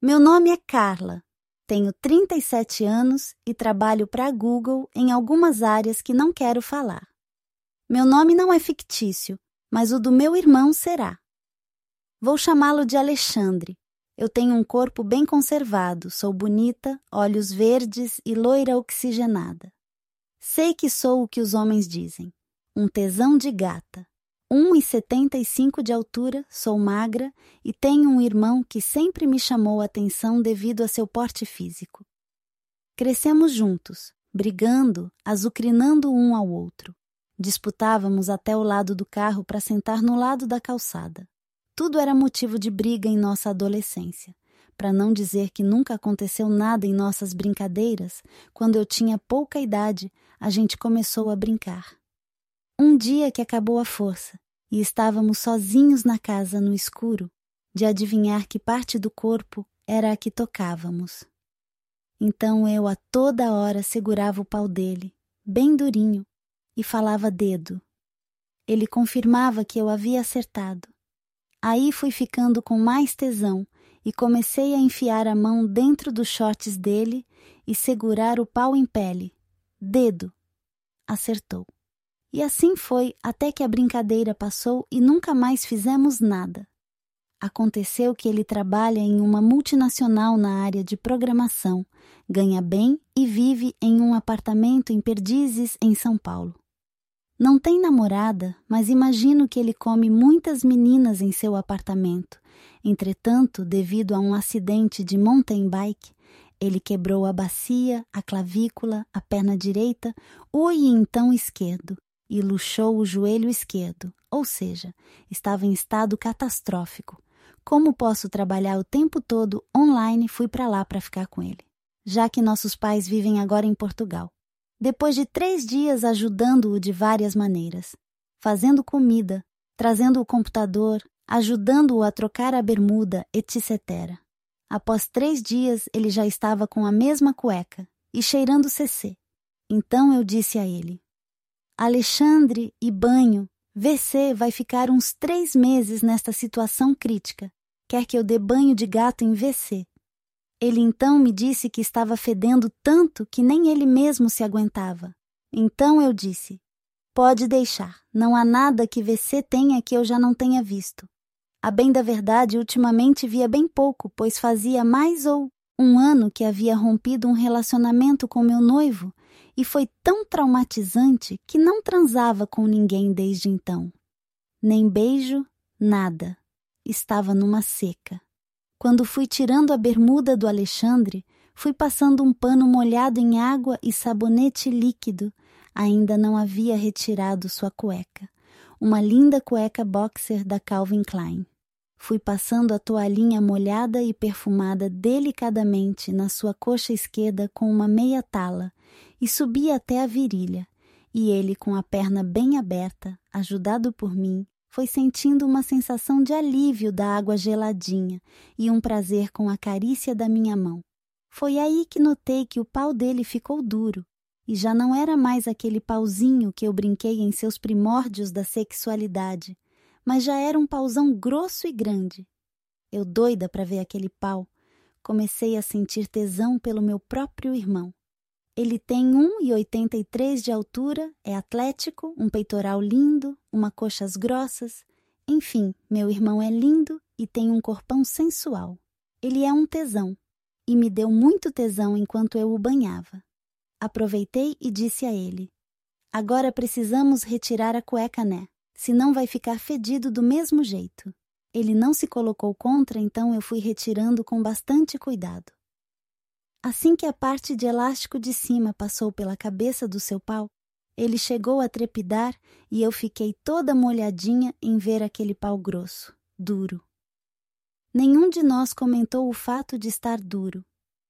Meu nome é Carla, tenho 37 anos e trabalho para a Google em algumas áreas que não quero falar. Meu nome não é fictício, mas o do meu irmão será. Vou chamá-lo de Alexandre. Eu tenho um corpo bem conservado, sou bonita, olhos verdes e loira oxigenada. Sei que sou o que os homens dizem, um tesão de gata. 1,75 de altura, sou magra e tenho um irmão que sempre me chamou a atenção devido a seu porte físico. Crescemos juntos, brigando, azucrinando um ao outro. Disputávamos até o lado do carro para sentar no lado da calçada. Tudo era motivo de briga em nossa adolescência. Para não dizer que nunca aconteceu nada em nossas brincadeiras, quando eu tinha pouca idade, a gente começou a brincar. Um dia que acabou a força e estávamos sozinhos na casa no escuro, de adivinhar que parte do corpo era a que tocávamos. Então eu a toda hora segurava o pau dele, bem durinho, e falava dedo. Ele confirmava que eu havia acertado. Aí fui ficando com mais tesão e comecei a enfiar a mão dentro dos shorts dele e segurar o pau em pele. Dedo. Acertou. E assim foi até que a brincadeira passou e nunca mais fizemos nada. Aconteceu que ele trabalha em uma multinacional na área de programação, ganha bem e vive em um apartamento em Perdizes, em São Paulo. Não tem namorada, mas imagino que ele come muitas meninas em seu apartamento. Entretanto, devido a um acidente de mountain bike, ele quebrou a bacia, a clavícula, a perna direita, o e então esquerdo, e luxou o joelho esquerdo, ou seja, estava em estado catastrófico. Como posso trabalhar o tempo todo online, fui para lá para ficar com ele, já que nossos pais vivem agora em Portugal. Depois de 3 dias ajudando-o de várias maneiras, fazendo comida, trazendo o computador, ajudando-o a trocar a bermuda, etc. Após 3 dias, ele já estava com a mesma cueca e cheirando CC. Então eu disse a ele: Alexandre e banho, VC vai ficar uns 3 meses nesta situação crítica. Quer que eu dê banho de gato em VC? Ele então me disse que estava fedendo tanto que nem ele mesmo se aguentava. Então eu disse: pode deixar, não há nada que VC tenha que eu já não tenha visto. A bem da verdade, ultimamente via bem pouco, pois fazia mais ou 1 ano que havia rompido um relacionamento com meu noivo e foi tão traumatizante que não transava com ninguém desde então. Nem beijo, nada. Estava numa seca. Quando fui tirando a bermuda do Alexandre, fui passando um pano molhado em água e sabonete líquido. Ainda não havia retirado sua cueca. Uma linda cueca boxer da Calvin Klein. Fui passando a toalhinha molhada e perfumada delicadamente na sua coxa esquerda com uma meia tala e subi até a virilha. E ele, com a perna bem aberta, ajudado por mim, foi sentindo uma sensação de alívio da água geladinha e um prazer com a carícia da minha mão. Foi aí que notei que o pau dele ficou duro e já não era mais aquele pauzinho que eu brinquei em seus primórdios da sexualidade, mas já era um pauzão grosso e grande. Eu, doida para ver aquele pau, comecei a sentir tesão pelo meu próprio irmão. Ele tem 1,83 de altura, é atlético, um peitoral lindo, uma coxas grossas. Enfim, meu irmão é lindo e tem um corpão sensual. Ele é um tesão e me deu muito tesão enquanto eu o banhava. Aproveitei e disse a ele: agora precisamos retirar a cueca, né? Senão vai ficar fedido do mesmo jeito. Ele não se colocou contra, então eu fui retirando com bastante cuidado. Assim que a parte de elástico de cima passou pela cabeça do seu pau, ele chegou a trepidar e eu fiquei toda molhadinha em ver aquele pau grosso, duro. Nenhum de nós comentou o fato de estar duro.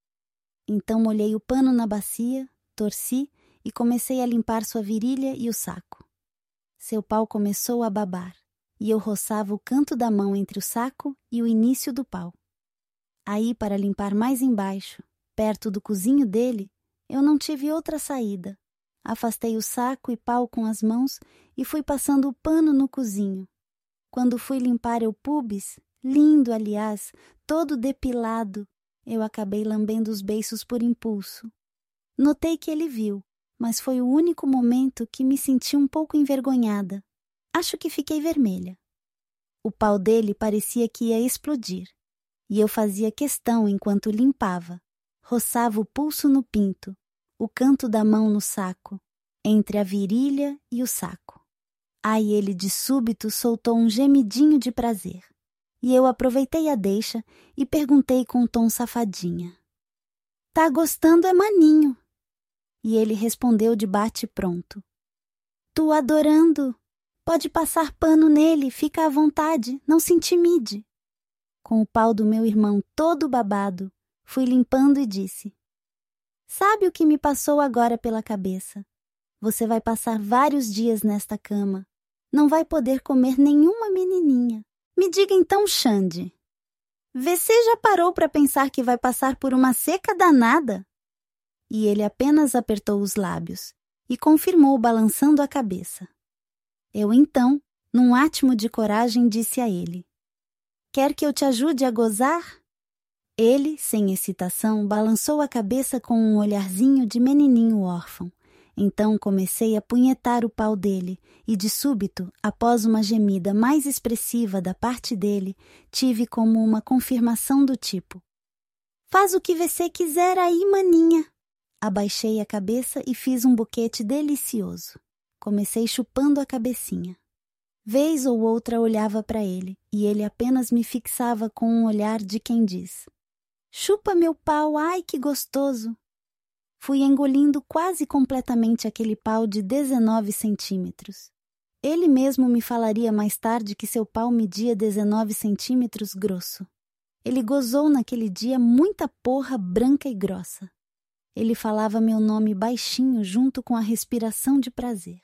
Então molhei o pano na bacia, torci e comecei a limpar sua virilha e o saco. Seu pau começou a babar e eu roçava o canto da mão entre o saco e o início do pau. Aí, para limpar mais embaixo, perto do cozinho dele, eu não tive outra saída. Afastei o saco e pau com as mãos e fui passando o pano no cozinho. Quando fui limpar o pubis, lindo aliás, todo depilado, Eu acabei lambendo os beiços por impulso. Notei que ele viu, mas foi o único momento que me senti um pouco envergonhada. Acho que fiquei vermelha. O pau dele parecia que ia explodir, e eu fazia questão enquanto limpava. Roçava o pulso no pinto, o canto da mão no saco, entre a virilha e o saco. Aí ele de súbito soltou um gemidinho de prazer. E eu aproveitei a deixa e perguntei com um tom safadinha. Tá gostando é maninho. E ele respondeu de bate-pronto. Tô adorando. Pode passar pano nele, fica à vontade, não se intimide. Com o pau do meu irmão todo babado, fui limpando e disse. Sabe o que me passou agora pela cabeça? Você vai passar vários dias nesta cama. Não vai poder comer nenhuma menininha. Me diga então, Xande. Você já parou para pensar que vai passar por uma seca danada? E ele apenas apertou os lábios e confirmou balançando a cabeça. Eu então, num átimo de coragem, disse a ele. Quer que eu te ajude a gozar? Ele, sem excitação, balançou a cabeça com um olharzinho de menininho órfão. Então comecei a punhetar o pau dele e, de súbito, após uma gemida mais expressiva da parte dele, tive como uma confirmação do tipo. Faz o que você quiser aí, maninha. Abaixei a cabeça e fiz um boquete delicioso. Comecei chupando a cabecinha. Vez ou outra olhava para ele e ele apenas me fixava com um olhar de quem diz. Chupa meu pau, ai que gostoso! Fui engolindo quase completamente aquele pau de 19 centímetros. Ele mesmo me falaria mais tarde que seu pau media 19 centímetros grosso. Ele gozou naquele dia muita porra branca e grossa. Ele falava meu nome baixinho junto com a respiração de prazer.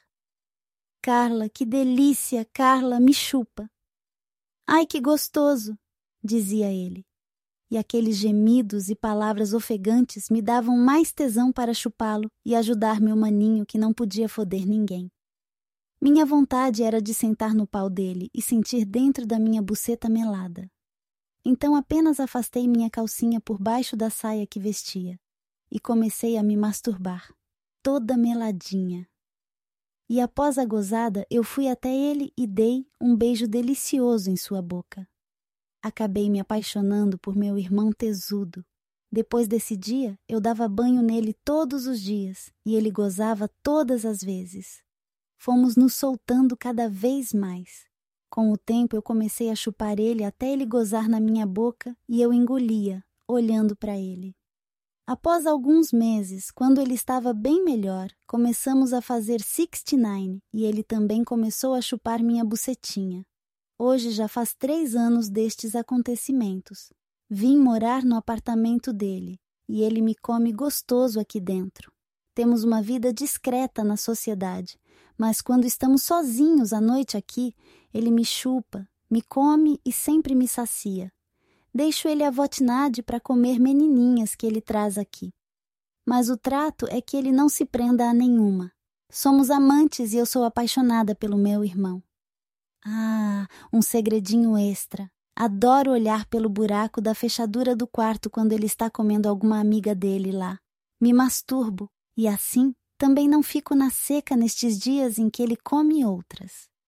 Carla, que delícia, Carla, me chupa. Ai, que gostoso, dizia ele. E aqueles gemidos e palavras ofegantes me davam mais tesão para chupá-lo e ajudar meu maninho que não podia foder ninguém. Minha vontade era de sentar no pau dele e sentir dentro da minha buceta melada. Então apenas afastei minha calcinha por baixo da saia que vestia e comecei a me masturbar, toda meladinha. E após a gozada eu fui até ele e dei um beijo delicioso em sua boca. Acabei me apaixonando por meu irmão tesudo. Depois desse dia, eu dava banho nele todos os dias e ele gozava todas as vezes. Fomos nos soltando cada vez mais. Com o tempo, eu comecei a chupar ele até ele gozar na minha boca e eu engolia, olhando para ele. Após alguns meses, quando ele estava bem melhor, começamos a fazer 69 e ele também começou a chupar minha bucetinha. Hoje já faz 3 anos destes acontecimentos. Vim morar no apartamento dele e ele me come gostoso aqui dentro. Temos uma vida discreta na sociedade, mas quando estamos sozinhos à noite aqui, ele me chupa, me come e sempre me sacia. Deixo ele à vontade para comer menininhas que ele traz aqui. Mas o trato é que ele não se prenda a nenhuma. Somos amantes e eu sou apaixonada pelo meu irmão. Ah, um segredinho extra. Adoro olhar pelo buraco da fechadura do quarto quando ele está comendo alguma amiga dele lá. Me masturbo e assim também não fico na seca nestes dias em que ele come outras.